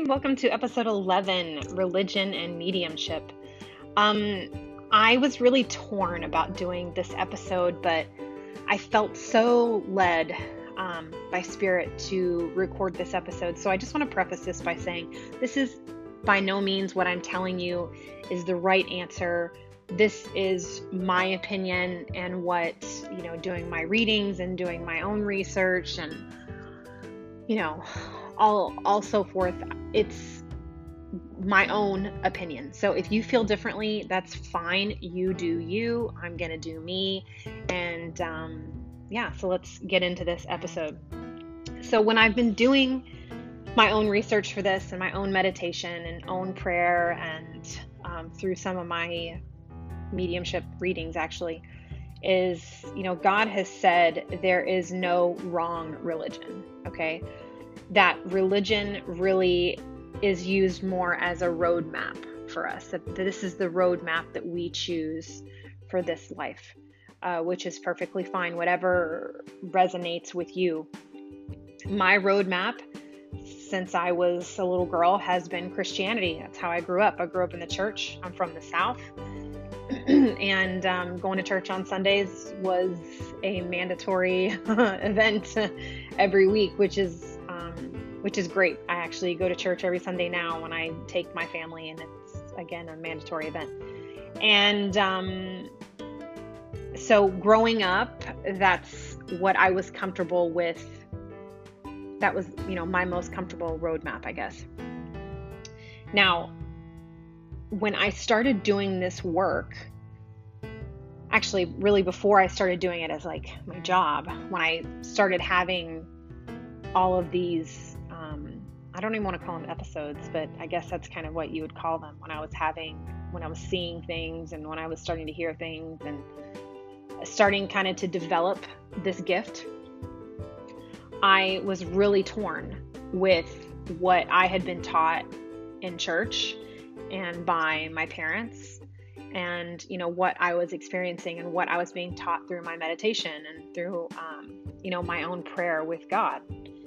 welcome to episode 11, Religion and Mediumship. I was really torn about doing this episode, but I felt so led by Spirit to record this episode. So I just want to preface this by saying this is by no means what I'm telling you is the right answer. This is my opinion and what, doing my readings and doing my own research and, all so forth. It's my own opinion. So if you feel differently, that's fine. You do you. I'm going to do me. And so let's get into this episode. So when I've been doing my own research for this and my own meditation and own prayer and through some of my mediumship readings actually is, God has said there is no wrong religion, okay? That religion really is used more as a roadmap for us. That this is the roadmap that we choose for this life, which is perfectly fine, whatever resonates with you. My roadmap since I was a little girl has been Christianity. That's how I grew up. I grew up in the church. I'm from the South. And going to church on Sundays was a mandatory event every week, which is great. I actually go to church every Sunday now when I take my family, and it's again a mandatory event. And so growing up, that's what I was comfortable with. That was, my most comfortable roadmap, I guess. Now, when I started doing this work, actually really before I started doing it as like my job, when I started having all of these, I don't even want to call them episodes, but I guess that's kind of what you would call them, when I was seeing things and when I was starting to hear things and starting kind of to develop this gift, I was really torn with what I had been taught in church and by my parents and, what I was experiencing and what I was being taught through my meditation and through, my own prayer with God.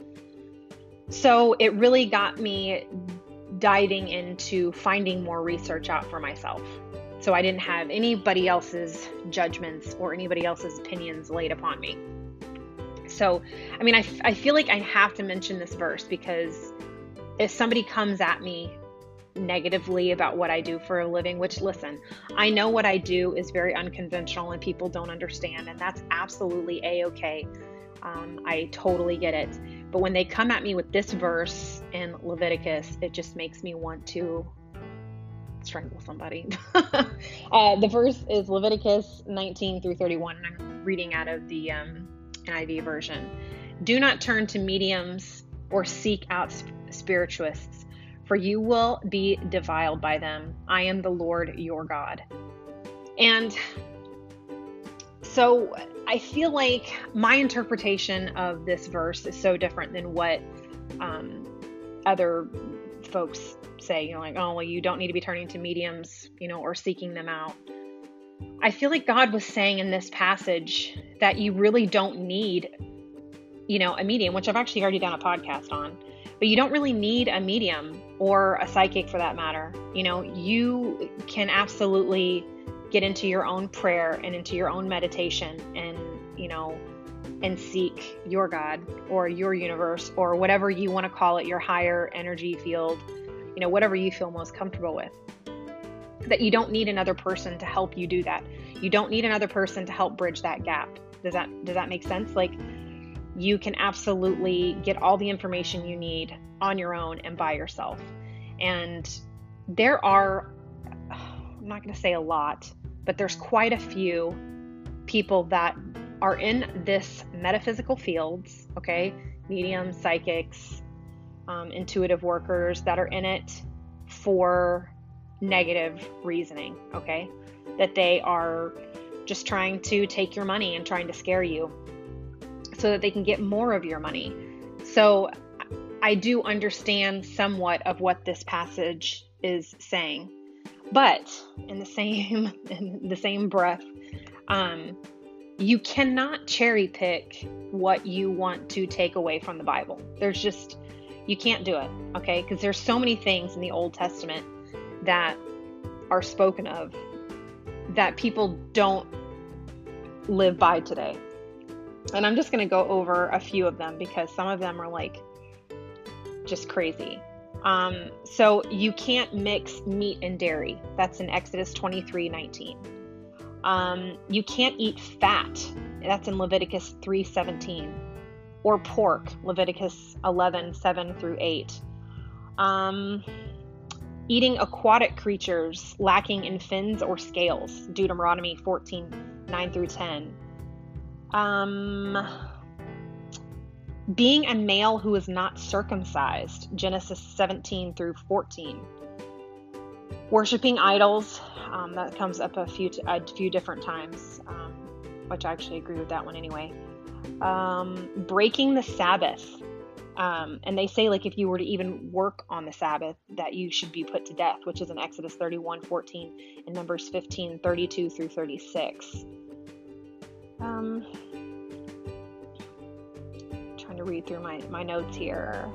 So it really got me diving into finding more research out for myself. So I didn't have anybody else's judgments or anybody else's opinions laid upon me. So, I feel like I have to mention this verse because if somebody comes at me negatively about what I do for a living, which listen, I know what I do is very unconventional and people don't understand, and that's absolutely a-okay. I totally get it. But when they come at me with this verse in Leviticus, it just makes me want to strangle somebody. The verse is Leviticus 19 through 31, and I'm reading out of the NIV version. Do not turn to mediums or seek out spirituists, for you will be defiled by them. I am the Lord your God. And so I feel like my interpretation of this verse is so different than what other folks say, oh, well, you don't need to be turning to mediums, or seeking them out. I feel like God was saying in this passage that you really don't need, a medium, which I've actually already done a podcast on, but you don't really need a medium or a psychic for that matter. You can absolutely get into your own prayer and into your own meditation and seek your God or your universe or whatever you want to call it, your higher energy field, whatever you feel most comfortable with. That you don't need another person to help you do that. You don't need another person to help bridge that gap. Does that make sense? Like, you can absolutely get all the information you need on your own and by yourself. And there are, I'm not going to say a lot, but there's quite a few people that are in this metaphysical fields, okay? Mediums, psychics, intuitive workers that are in it for negative reasoning, okay? That they are just trying to take your money and trying to scare you so that they can get more of your money. So I do understand somewhat of what this passage is saying, but in the same breath, you cannot cherry pick what you want to take away from the Bible. There's just, You can't do it, okay? Because there's so many things in the Old Testament that are spoken of that people don't live by today. And I'm just going to go over a few of them because some of them are like just crazy. So you can't mix meat and dairy. That's in Exodus 23:19. You can't eat fat. That's in Leviticus 3:17. Or pork, Leviticus 11:7-8. Eating aquatic creatures lacking in fins or scales, Deuteronomy 14:9-10. Being a male who is not circumcised, Genesis 17-14. Worshiping idols, that comes up a few different times, which I actually agree with that one anyway. Breaking the Sabbath, and they say like if you were to even work on the Sabbath that you should be put to death, which is in Exodus 31:14 and Numbers 15:32-36. Trying to read through my notes here.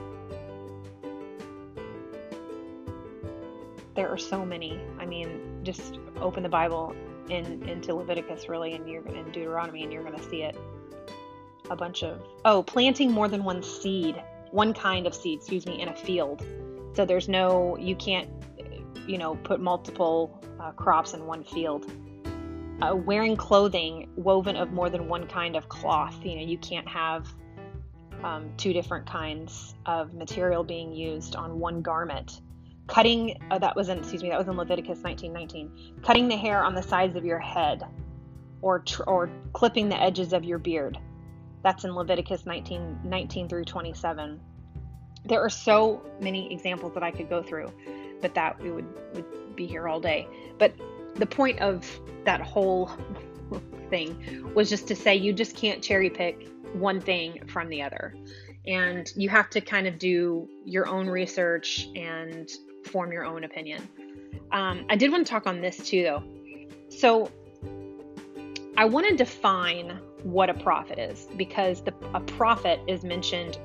There are so many. I mean, just open the Bible into Leviticus really, and Deuteronomy, and you're going to see it. A bunch of planting more than one kind of seed, in a field. So there's you can't, put multiple crops in one field. Wearing clothing woven of more than one kind of cloth. You can't have two different kinds of material being used on one garment. Cutting, that was in Leviticus 19:19. Cutting the hair on the sides of your head, or clipping the edges of your beard. That's in Leviticus 19:19-27. There are so many examples that I could go through, but that we would be here all day. But the point of that whole thing was just to say you just can't cherry pick one thing from the other. And you have to kind of do your own research and form your own opinion. I did want to talk on this too, though. So I want to define what a prophet is, because a prophet is mentioned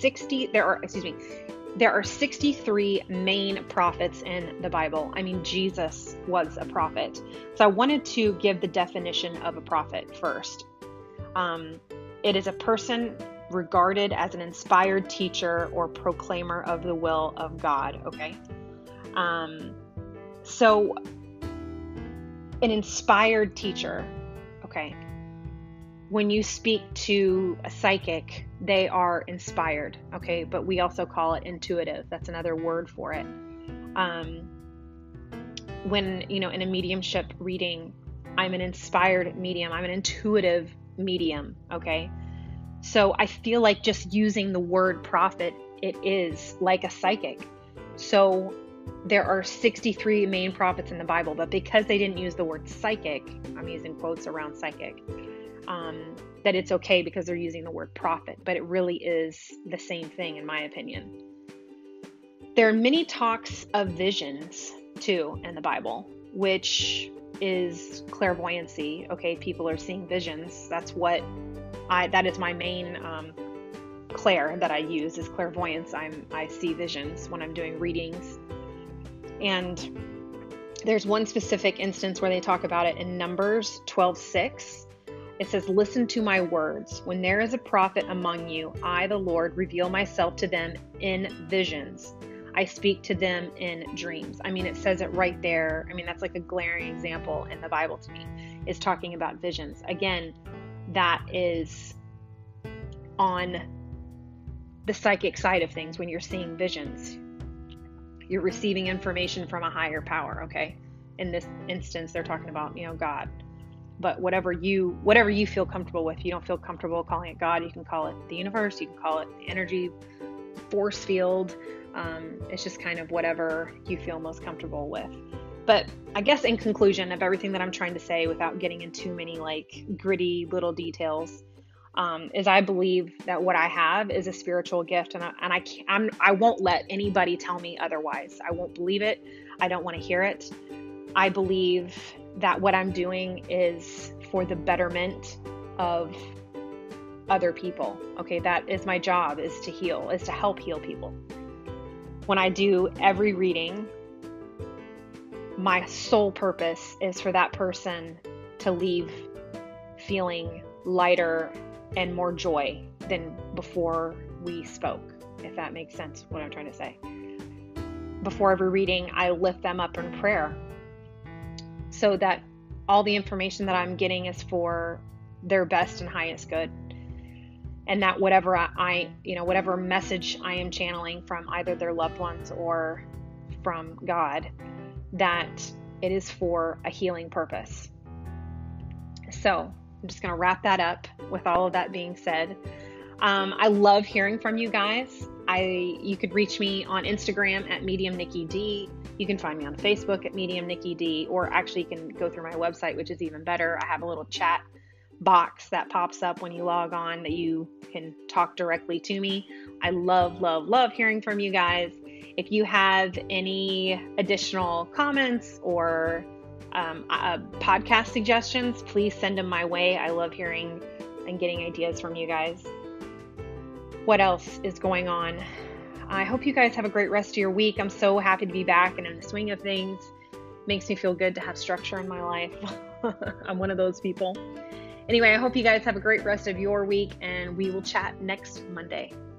there are 63 main prophets in the Bible. I mean, Jesus was a prophet. So I wanted to give the definition of a prophet first. It is a person regarded as an inspired teacher or proclaimer of the will of God, okay? So an inspired teacher, okay? When you speak to a psychic, they are inspired, okay? But we also call it intuitive. That's another word for it. When, in a mediumship reading, I'm an inspired medium. I'm an intuitive medium, okay? So I feel like just using the word prophet, it is like a psychic. So there are 63 main prophets in the Bible, but because they didn't use the word psychic, I'm using quotes around psychic, that it's okay because they're using the word prophet, but it really is the same thing in my opinion. There are many talks of visions too in the Bible, which is clairvoyancy. Okay, people are seeing visions. That is my main clair that I use is clairvoyance. I see visions when I'm doing readings. And there's one specific instance where they talk about it in Numbers 12:6. It says, "Listen to my words. When there is a prophet among you, I, the Lord, reveal myself to them in visions. I speak to them in dreams." I mean, it says it right there. I mean, that's like a glaring example in the Bible to me, is talking about visions. Again, that is on the psychic side of things. When you're seeing visions, you're receiving information from a higher power, okay? In this instance, they're talking about, God. But whatever you feel comfortable with, you don't feel comfortable calling it God, you can call it the universe, you can call it the energy force field. It's just kind of whatever you feel most comfortable with. But I guess in conclusion of everything that I'm trying to say, without getting into too many like gritty little details, is I believe that what I have is a spiritual gift, and I won't let anybody tell me otherwise. I won't believe it. I don't want to hear it. I believe that what I'm doing is for the betterment of other people. Okay, that is my job, is to heal, is to help heal people. When I do every reading, my sole purpose is for that person to leave feeling lighter and more joy than before we spoke, if that makes sense, what I'm trying to say. Before every reading, I lift them up in prayer so that all the information that I'm getting is for their best and highest good. And that whatever whatever message I am channeling from either their loved ones or from God, that it is for a healing purpose. So I'm just going to wrap that up with all of that being said. I love hearing from you guys. You could reach me on Instagram at Medium Nikki D. You can find me on Facebook at Medium Nikki D, or actually you can go through my website, which is even better. I have a little chat box that pops up when you log on that you can talk directly to me. I love, love, love hearing from you guys. If you have any additional comments or podcast suggestions, please send them my way. I love hearing and getting ideas from you guys. What else is going on? I hope you guys have a great rest of your week. I'm so happy to be back and in the swing of things. Makes me feel good to have structure in my life. I'm one of those people. Anyway, I hope you guys have a great rest of your week, and we will chat next Monday.